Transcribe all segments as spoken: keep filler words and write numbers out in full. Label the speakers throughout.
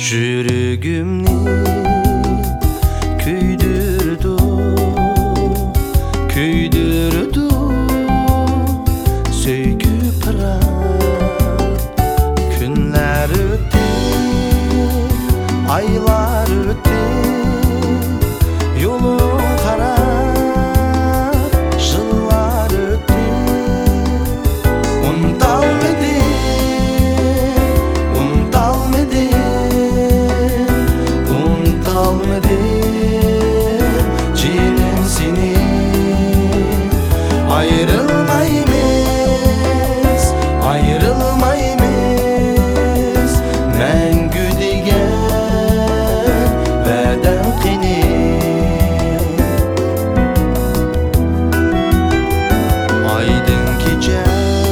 Speaker 1: Жүрегімні күйдірді, күйдірді сөйгі пырат. Күнлер өтті, айлар өтті, yolun қарап жылдар өтті. Ұмыталмады, ұмыталмады, ұмыталмады женім сені. Айрылмаймыз, айрылмаймыз мәңгі деген вәдәң қине. Айдың кече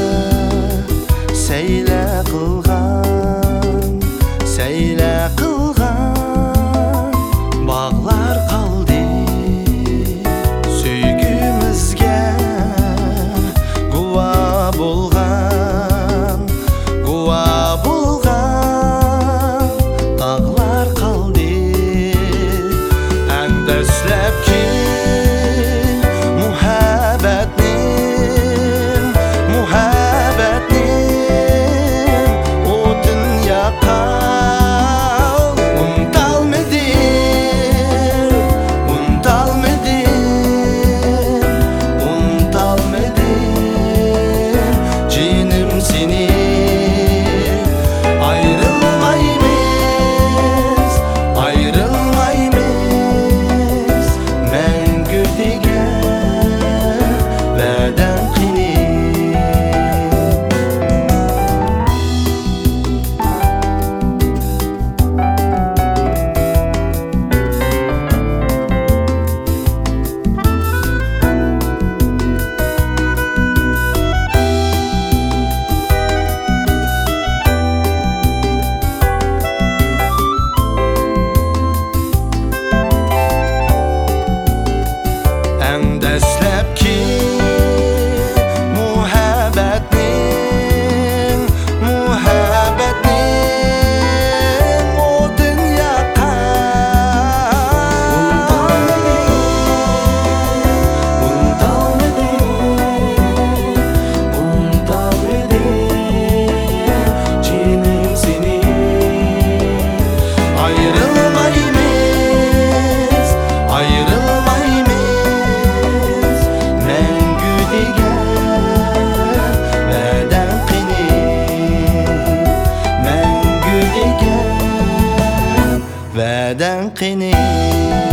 Speaker 1: сәйлә қылған, сәйлә қылған бағлар қалды. Сөйгімізге гуа болған, гуа болған тағлар қалды. Әндәсләп ки muhabbetnin, muhabbetnin otun yakal. Unutalmadı, unutalmadı, unutalmadı canım seni. Ayrılmayız, ayrılmayız мәңгі деген вәдәң қине. Әндәсләп ки muhabbetnin, muhabbetnin otun yakal. Unutalmadı, unutalmadı canım seni. Ayrılmayız, ayrılmayız мәңгі деген вәдәң қине. Мәңгі деген вәдәң қине.